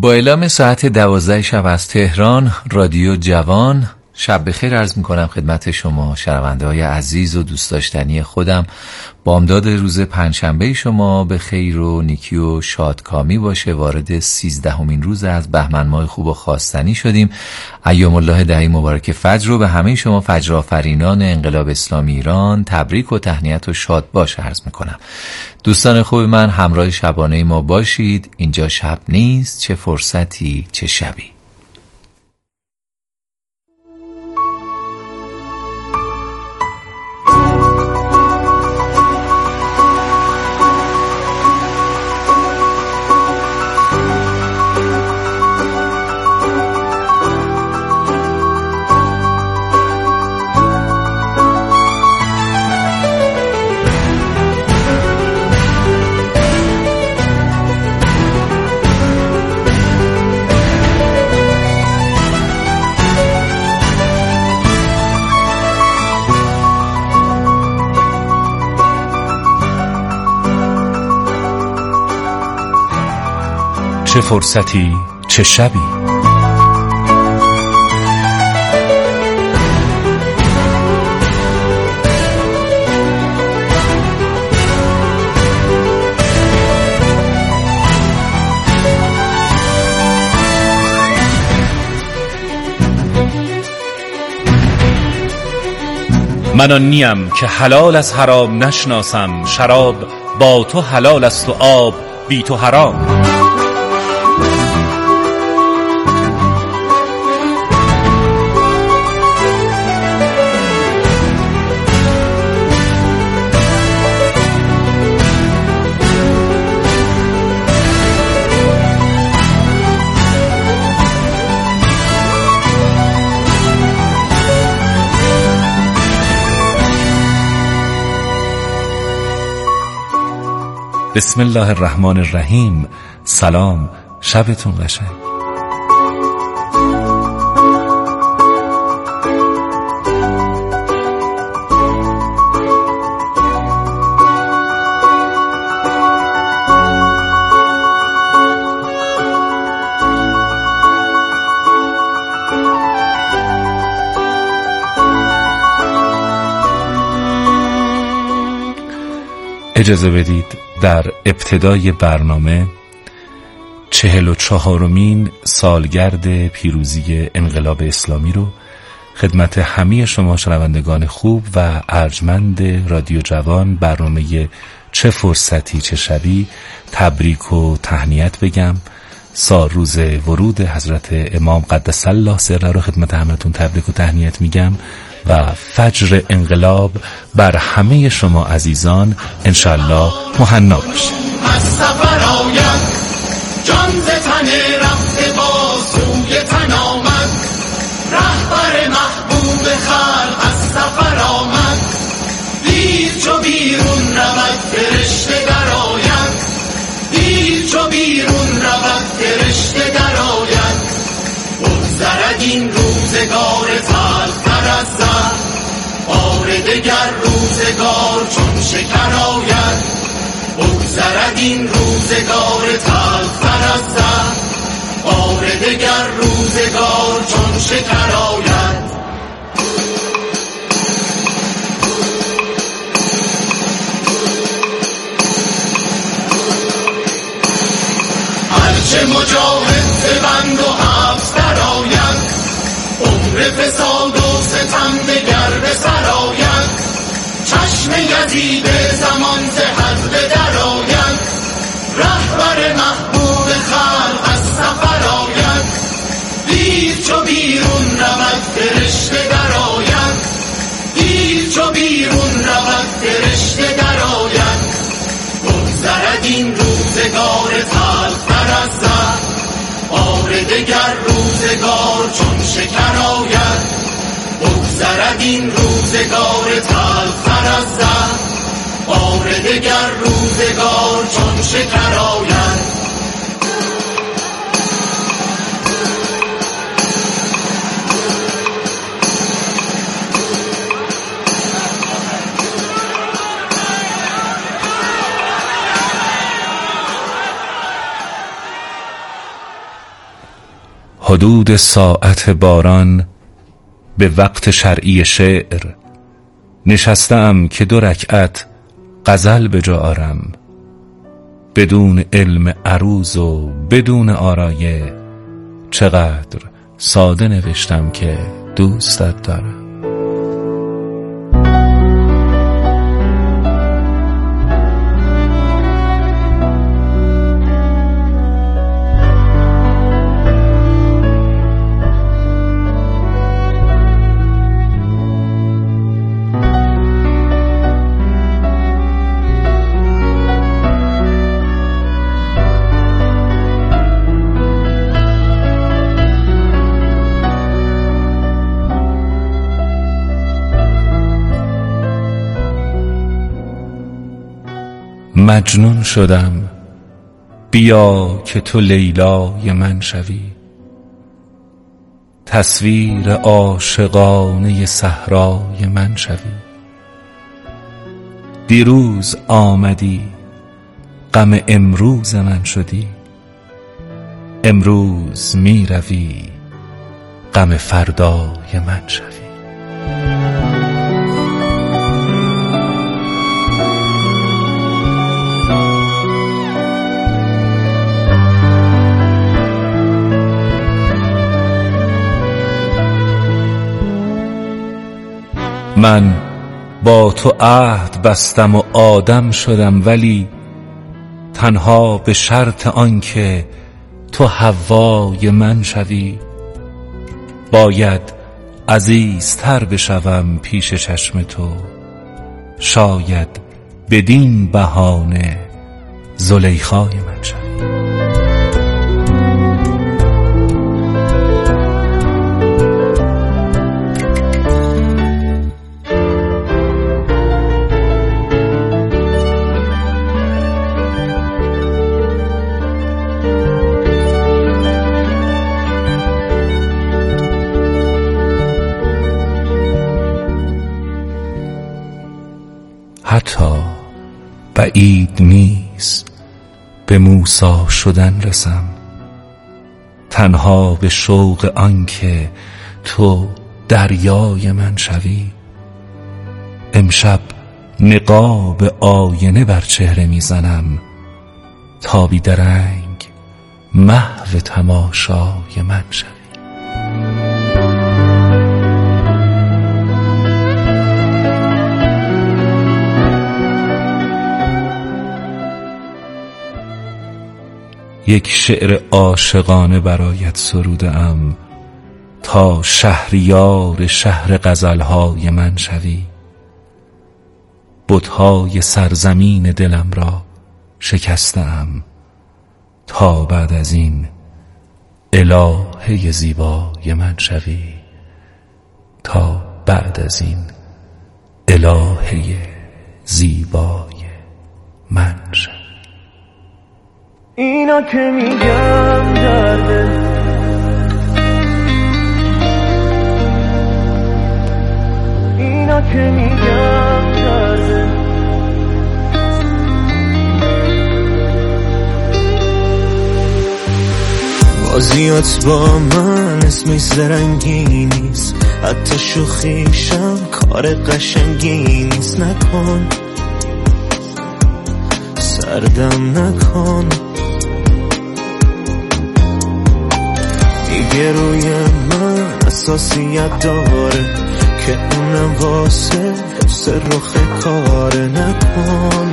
با اعلام ساعت 12 شب از تهران، رادیو جوان شب بخیر عرض میکنم خدمت شما شنونده های عزیز و دوست داشتنی خودم. بامداد روز پنجشنبه شما به خیر و نیکی و شادکامی باشه. وارد 13مین روز از بهمن ماه خوب و خواستنی شدیم. ایام الله دهی مبارک فجر رو به همه شما فجر آفرینان انقلاب اسلامی ایران تبریک و تهنیت و شاد باش عرض میکنم. دوستان خوب من، همراه شبانه ما باشید. اینجا شب نیست، چه فرصتی چه شبی. چه فرصتی چه شبی. من آن نیم که حلال از حرام نشناسم، شراب با تو حلال است و آب بی تو حرام. بسم الله الرحمن الرحیم. سلام، شبتون قشنگ. اجازه بدید در ابتدای برنامه 44مین سالگرد پیروزی انقلاب اسلامی رو خدمت همه شما شنوندگان خوب و ارجمند رادیو جوان برنامه چه فرصتی چه شبی تبریک و تهنیت بگم. روز ورود حضرت امام قدس الله سره رو خدمت همتون تبریک و تهنیت میگم و فجر انقلاب بر همه شما عزیزان انشالله مهنا باشه. از سفر آید جان ز تن رفته با سوی تن آمد، رهبر محبوب خلق از سفر آمد، دیر چو بیرون رود فرشته در آید، دیر چو بیرون رود فرشته در آید. بگذرد این روزگار تلختر از زهر، بار دگر روزگار چون شکر آید. بگذرد این روزگار تلختر از زهر، بار دگر روزگار چون شکر آید. هرچه مجاهد به بند و حبس در آید، عمر فساد و ستم دگر به سر آید. چشم یزید زمان ز حلقه در آید، رهبر محبوب خلق از سفر آید. دیر چو بیرون رود فرشته در آید، دیر چو بیرون رود فرشته در آید. بگذرد این روزگار تلختر از زهر، بار دگر روزگار چون شکر آید. بگذرد این روزگار تلختر از زهر، بار دگر روزگار چون شکر آید. حدود ساعت باران به وقت شرعی شعر نشستم که 2 رکعت غزل به جا آرم، بدون علم عروض و بدون آرایه چقدر ساده نوشتم که دوستت دارم. مجنون شدم، بیا که تو لیلای من شوی، تصویر عاشقانه صحرای من شوی. دیروز آمدی غم امروز من شدی، امروز می روی غم فردای من شوی. من با تو عهد بستم و آدم شدم، ولی تنها به شرط آنکه تو حوای من شوی. باید عزیزتر بشوم پیش چشم تو، شاید بدین بهانه زلیخای من شوی. حتی بعید نیست به موسی شدن رسم، تنها به شوق آنکه تو دریای من شوی. امشب نقاب آینه بر چهره میزنم تا بی درنگ محو تماشای من شوی. یک شعر عاشقانه برایت سروده‌ام تا شهریار شهر غزلهای من شوی. بت‌های سرزمین دلم را شکسته‌ام تا بعد از این الهه زیبای من شوی، تا بعد از این الهه زیبای من شوی. اینا که میگم درده، اینا که میگم درده، بازیات با من اسمش زرنگی نیست، حتی شوخیشم کار قشنگی نیست. نکن سردم نکن، دیگه روی من اساسیت داره که اونم واسه حفظ رخ کاره. نکن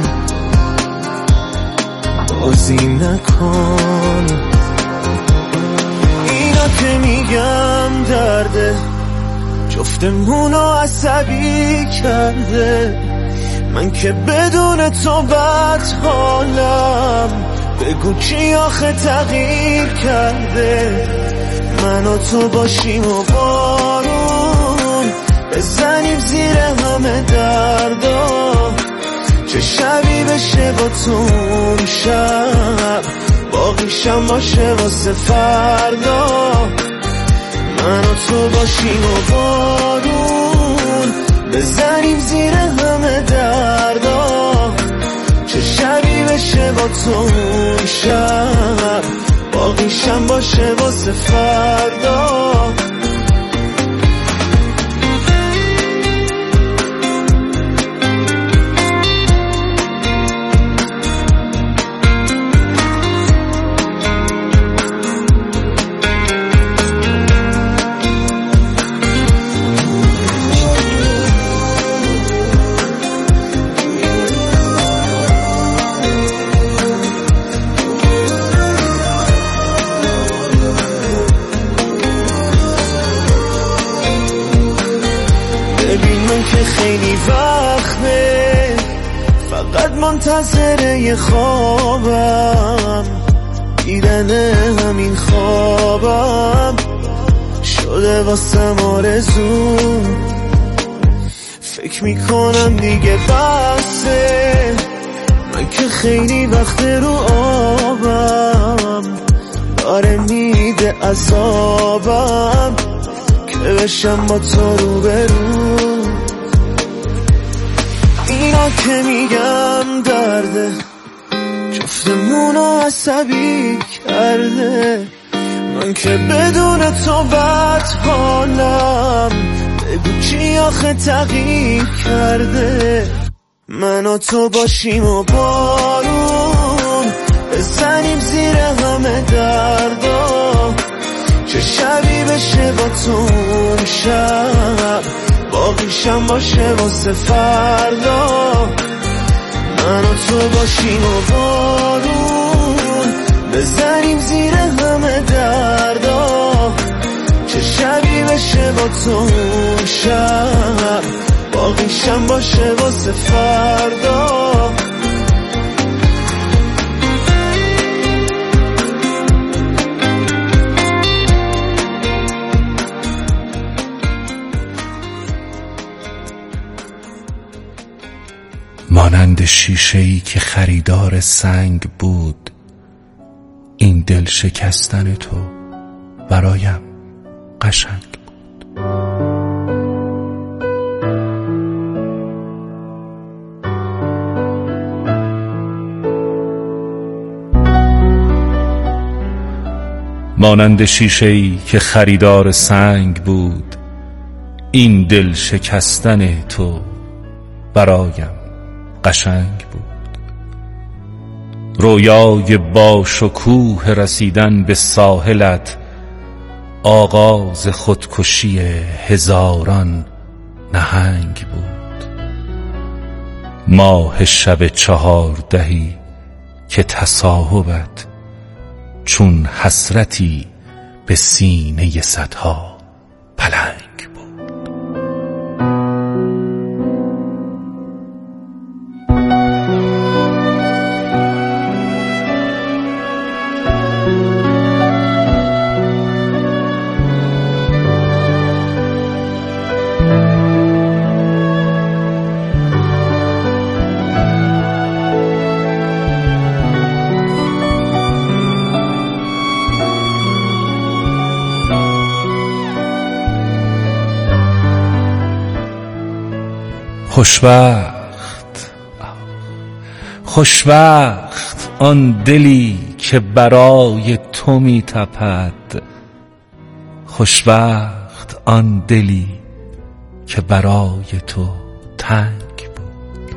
بازی نکن، اینا که میگم درده، جفتمونو عصبی کرده. من که بدون تو بد حالم، بگو کی آخه تغییر کرده. من و تو باشیم و بارون بزنیم زیر همه دردا، چه شبی بشه با تو اون شب، باقیشم باشه واسه فردا. من و تو باشیم و بارون بزنیم زیر همه دردا، چه شبی بشه با تو اون شب، باقیشم باشه واسه فردا. منتظر یه خوابم، دیدن همین خوابم شده واسم آرزو. فکر میکنم دیگه بسه، من که خیلی وقت رو آبم، داره میده عذابم که بشم با تو روبرو. اینا که میگم درده، جفتمونو عصبی کرده، من که بدون تو بد حالم، بگو کی آخه تغییر کرده. من و تو باشیم و بارون بزنیم زیر همه دردا، چه شبی بشه با تو اون شب، باقیشم باشه واسه فردا. من و تو باشیم و بارون بزنیم زیر همه دردا، چه شبی بشه با تو اون شب، باقیشم باشه واسه فردا. مانند شیشه‌ای که خریدار سنگ بود، این دل شکستن تو برایم قشنگ بود. مانند شیشه‌ای که خریدار سنگ بود، این دل شکستن تو برایم قشنگ بود. رویای با شکوه رسیدن به ساحلت، آغاز خودکشی هزاران نهنگ بود. ماه شب 14 که تصاحبت چون حسرتی به سینه صدها پلنگ بود. خوشبخت آن دلی که برای تو می تپد، خوشبخت آن دلی که برای تو تنگ بود.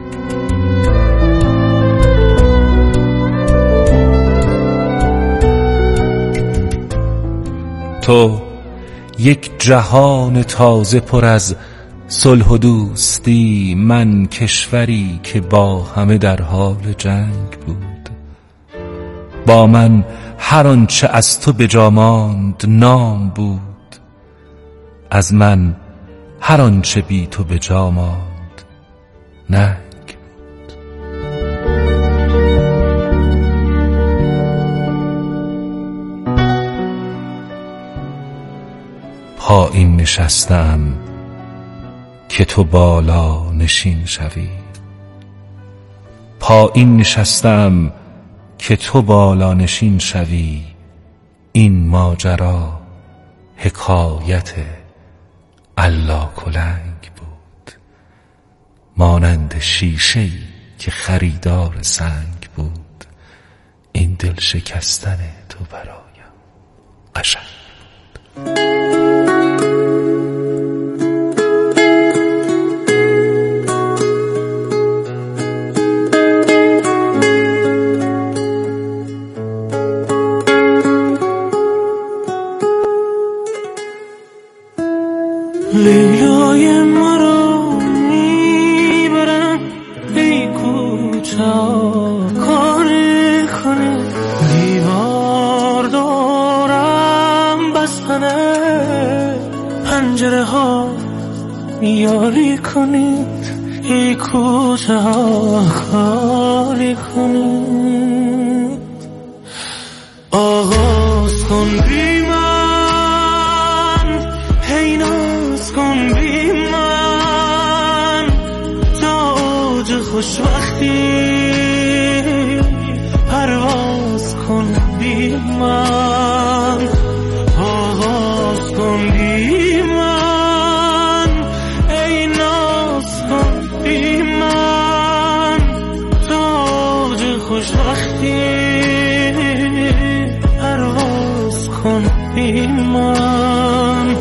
تو یک جهان تازه پر از صلح و دوستی، من کشوری که با همه در حال جنگ بود. با من هر آنچه از تو به جا ماند نام بود، از من هر آنچه بی تو به جا ماند ننگ بود. پایین نشستم که تو بالا نشین شوی، پایین نشستم که تو بالا نشین شوی. این ماجرا حکایت الله کلنگ بود. مانند شیشه‌ای که خریدار سنگ بود، این دل شکستن تو برایم قشنگ بود. لیلای ما رو میبرم ای کوچا، کاری کنه دیوار دارم بستنه، پنجره ها یاری کنید ای کوچه ها کاری کنید. آغاز کن بی من، هی ناز کن بی من، تا اوج خوشبختی پرواز کن بی من. آغاز کن بی من، ای ناز کن بی من، تا اوج خوشبختی پرواز کن بی من.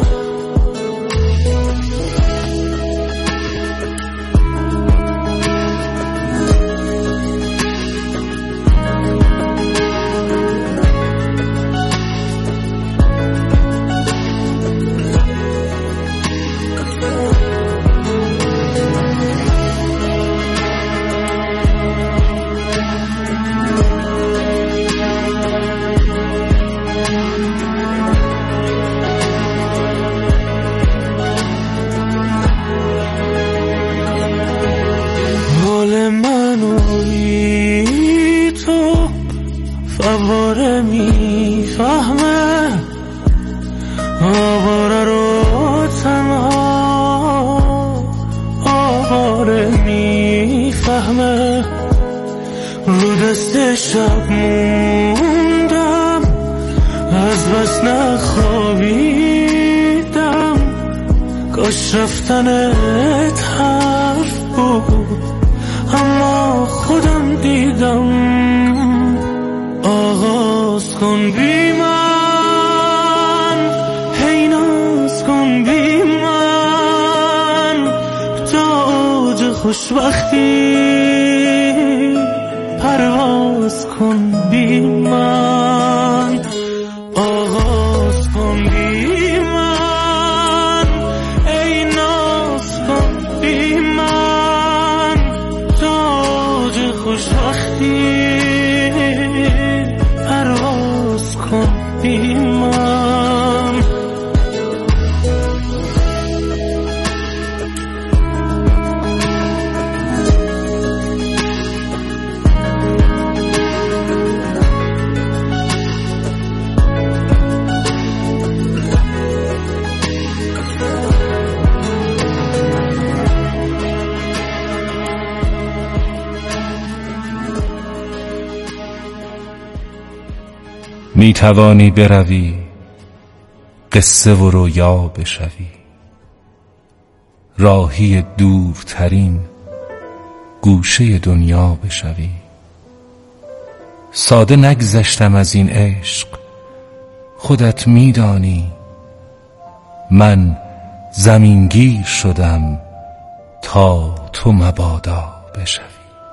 فواره میفهمه آواره رو تنها، آواره میفهمه رو دست شب موندم، از بس نخوابیدم، کاش رفتنت حرف بود اما خودم دیدم. آغاز کن بی من، هی ناز کن بی من، تا اوج خوشبختی پرواز کن بی من. آغاز کن بی من، ای ناز کن بی من، تا اوج خوشبختی پرواز کن بی من. می توانی بروی قصه و رویا بشوی، راهی دورترین گوشه دنیا بشوی. ساده نگذشتم از این عشق، خودت می دانی، من زمینگیر شدم تا تو مبادا بشوی.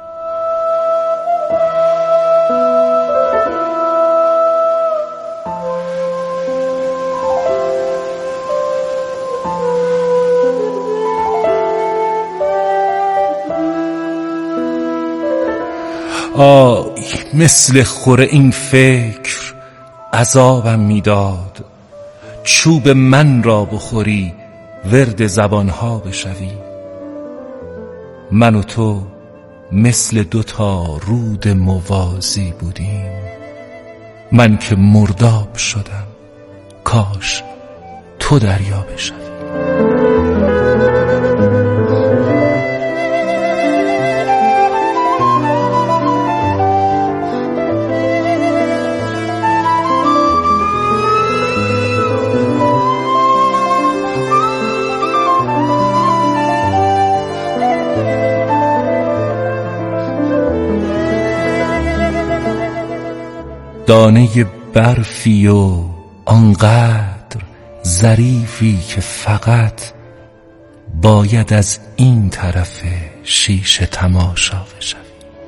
آی مثل خوره این فکر عذابم میداد، چوب من را بخوری ورد زبانها بشوی. من و تو مثل دوتا رود موازی بودیم، من که مرداب شدم کاش تو دریا بشوی. دانه برفی و آنقدر ظریفی که فقط باید از این طرف شیشه تماشا بشوی.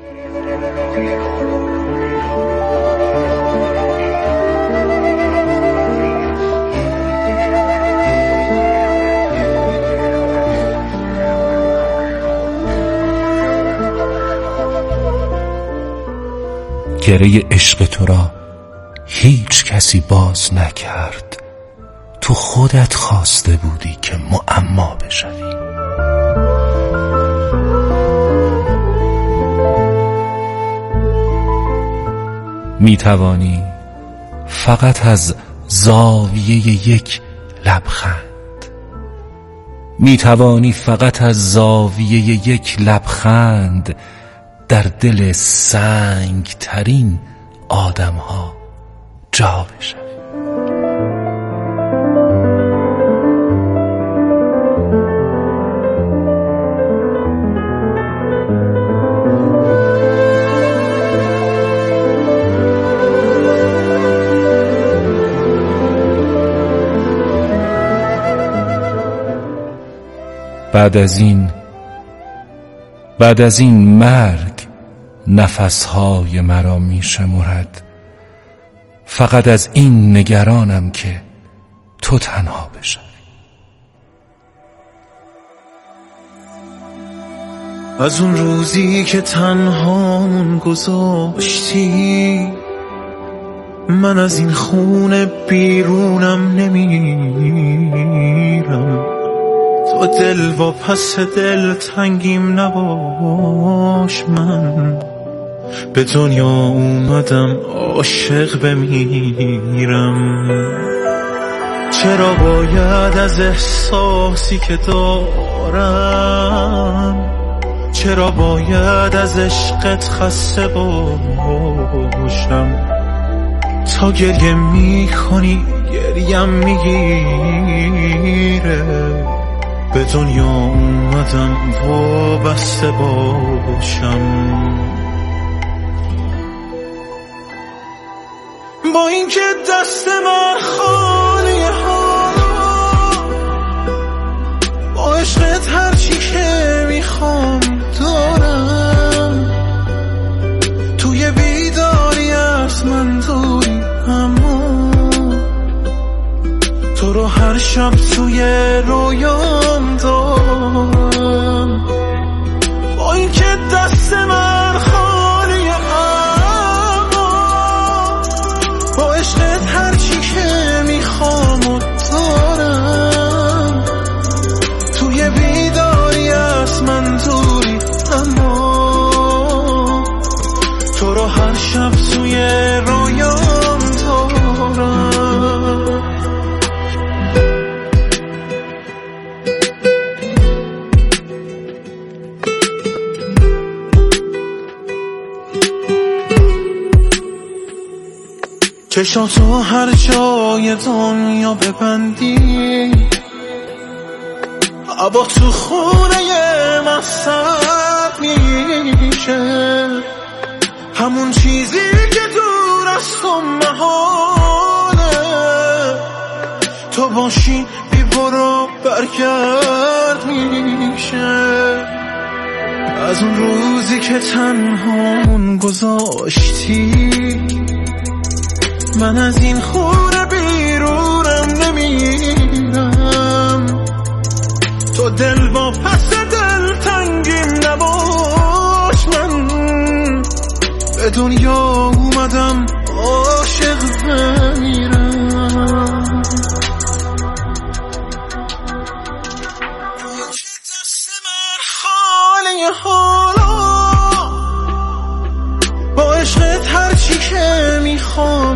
گره عشق تو را هیچ کسی باز نکرد، تو خودت خواسته بودی که معما بشوی. میتوانی فقط از زاویه یک لبخند، میتوانی فقط از زاویه یک لبخند در دل سنگ ترین آدم ها جا بشوی. بعد از این مرگ نفسهای مرا می شمرد. فقط از این نگرانم که تو تنها بشوی. از اون روزی که تنهامون گذاشتی، من از این خونه بیرونم نمیرم. تو دل و پس دل تنگیم نباش، من به دنیا اومدم عاشق بمیرم. چرا باید از احساسی که دارم، چرا باید از عشقت خسته باشم؟ تا گریه میکنی گریم میگیره. به دنیا اومدم وابسته باشم. با اینکه دست من خالی حالا، با عشقت هرچی که میخوام دارم. توی بیداری از من دوری، اما تو رو هر شب توی رویام دارم. با اینکه دست من خالیه، اما با عشقت هرچی که میخوام دارم. توی بیداری از من دوری، اما تو رو هر شب توی رویام دارم. چشاتو هر جای دنیا ببندی، هوا تو خونه من سرد میشه. همون چیزی که دور از تو محاله، تو باشی بی برو برگرد میشه. از اون روزی که تنهامون گذاشتی، من از این خونه بیرونم نمیرم. تو دل با پس دل تنگیم نباش، من به دنیا اومدم عاشق بمیرم. دست من خالی حالا، با عشقت هرچی که میخوام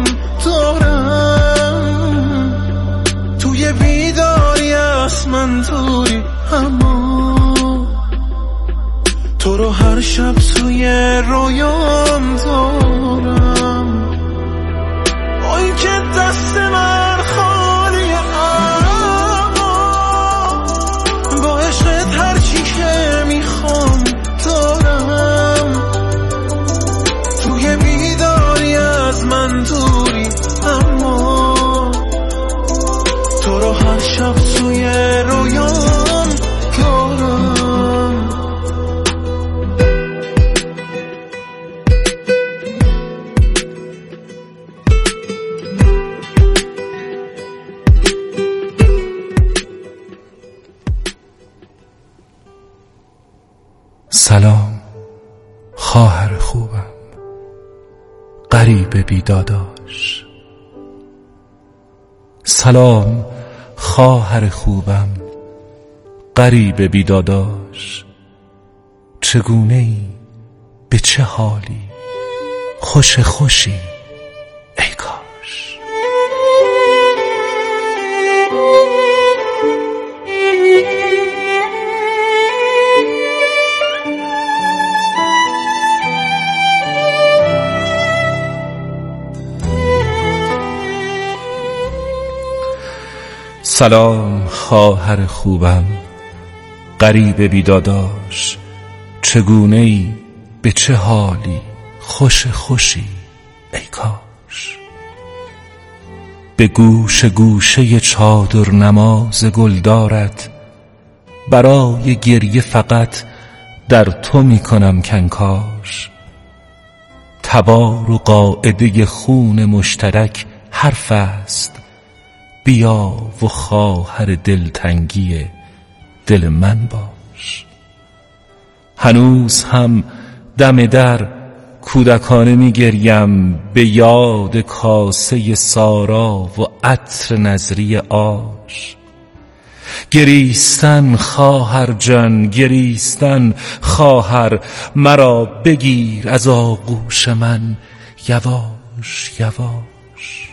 دارم. توی بیداری از من دوری، اما تو رو هر شب توی رویام دارم. آی که دست من خالیه، اما با عشقت هرچی که میخوام دارم. توی بیداری از من دوری، اما تو رو هر شب توی رویام دارم. سلام خواهر خوبم، غریب بیداداش. سلام خواهر خوبم، غریب بیداداش. چگونه ای؟ به چه حالی؟ خوشی؟ سلام خواهر خوبم، غریب بیداداش، چگونه ای؟ به چه حالی؟ خوش خوشی ای کاش. به گوش گوشه چادر نماز گلدارت، برای گریه فقط در تو می کنم کنکاش. تبار و قاعده خون مشترک حرف است، بیا و خواهر دلتنگی دل من باش. هنوز هم دم در کودکانه می گریم به یاد کاسه سارا و عطر نظری آش. گریستن خواهر جان، گریستن خواهر، مرا بگیر از آغوش من یواش یواش.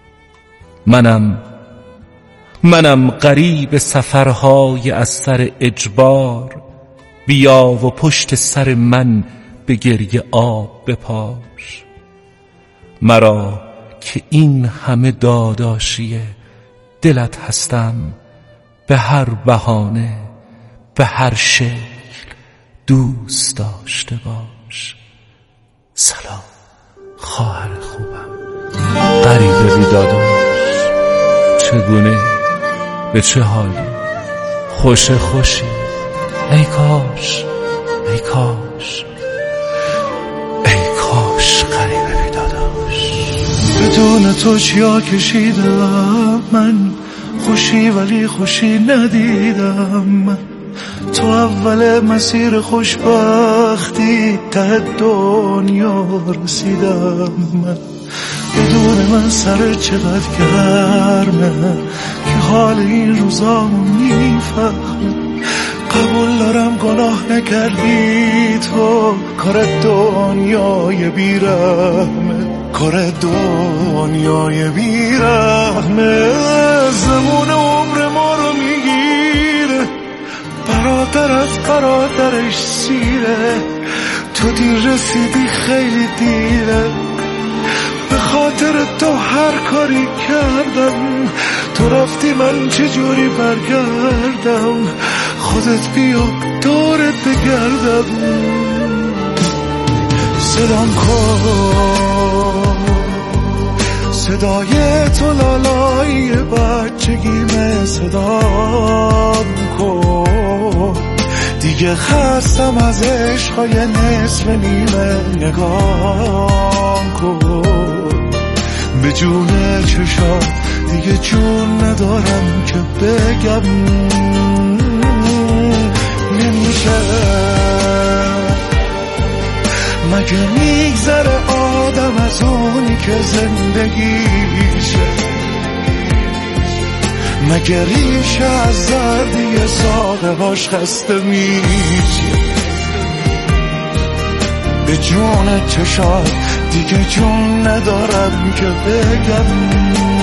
منم غریب سفرهای از سر اجبار، بیا و پشت سر من به گریه آب بپاش. مرا که این همه داداشی دلت هستم، به هر بهانه به هر شکل دوست داشته باش. سلام خواهر خوبم، غریب بیداداش، چگونه به چه حالی؟ خوش خوشی ای کاش ای کاش ای کاش غریب بیداداش. بدون تو چیا کشیدم من، خوشی ولی خوشی ندیدم من. تو اول مسیر خوشبختی ته دنیا رسیدم من. بدون من سر چقدر گرمه که حال این روزامو میفهمه. قبول دارم گناه نکردی تو، کار دنیای بیرحمه، کار دنیای بیرحمه. زمون عمر ما رو میگیره، برادر از برادرش سیره. تو دیر رسیدی خیلی دیره، به خاطر تو هر کاری کردم. تو رفتی من چجوری برگردم؟ خودت بیا دورت بگردم. صدام کن، صدای تو لالایی بچگیمه. صدام کن، دیگه خستم از عشقای نصف نیمه. نگاه کن به جون چشات، دیگه جون ندارم که بگم. نمیشه مگه میگذره آدم از اونی که زندگیشه؟ مگه ریشه از زردی ساقه هاش خسته میشه؟ به جون چشات دیگه جون ندارم که بگم.